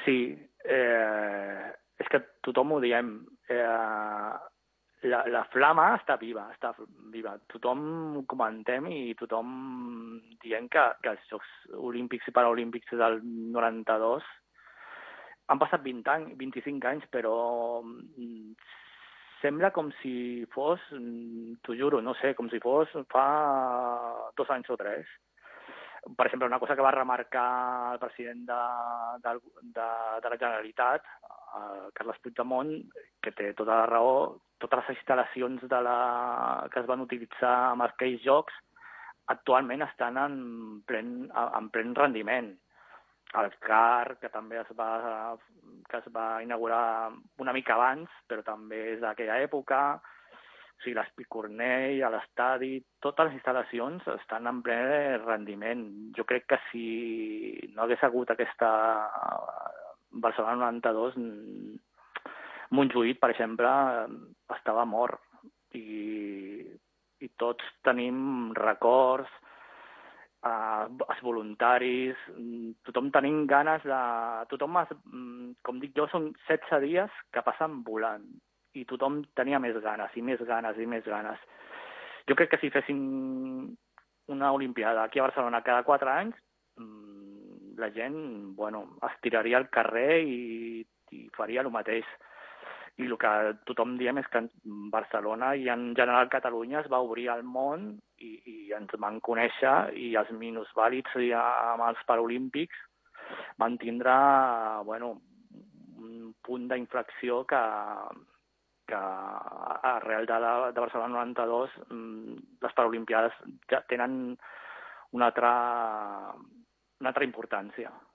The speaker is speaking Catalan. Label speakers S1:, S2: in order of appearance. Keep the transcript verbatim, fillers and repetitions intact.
S1: Sí, eh, és que tothom ho diem. Eh, la, la flama està viva, està viva. Tothom ho comentem i tothom dient que, que els Jocs Olímpics i Paraolímpics del noranta-dos han passat vint anys, vint-i-cinc anys, però mm, sembla com si fos, mm, t'ho juro, no sé, com si fos fa dos anys o tres. Per exemple, una cosa que va remarcar el president de, de, de, de la Generalitat, eh, Carles Puigdemont, que té tota la raó, totes les instal·lacions de la, que es van utilitzar en aquells jocs actualment estan en plen, en plen rendiment. El CAR, que també es va, que es va inaugurar una mica abans, però també és d'aquella època. O sigui, l'Espicornell, a l'estadi, totes les instal·lacions estan en ple rendiment. Jo crec que si no hagués hagut aquesta Barcelona noranta-dos, Montjuïc, per exemple, estava mort. I, i tots tenim records, eh, els voluntaris, tothom tenim ganes de... Tothom, es, com dic jo, són setze dies que passen volant i tothom tenia més ganes i més ganes i més ganes. Jo crec que si fessin una Olimpiada aquí a Barcelona cada quatre anys, la gent, bueno, es tiraria al carrer i, i faria el mateix. I el que tothom diem és que Barcelona i en general Catalunya es va obrir al món i, i ens van conèixer i els minusvàlids i amb els Paralímpics van tindre, bueno, un punt d'inflexió que, que arrel de, la, de Barcelona noranta-dos les Paralimpiades ja tenen una altra, una altra importància.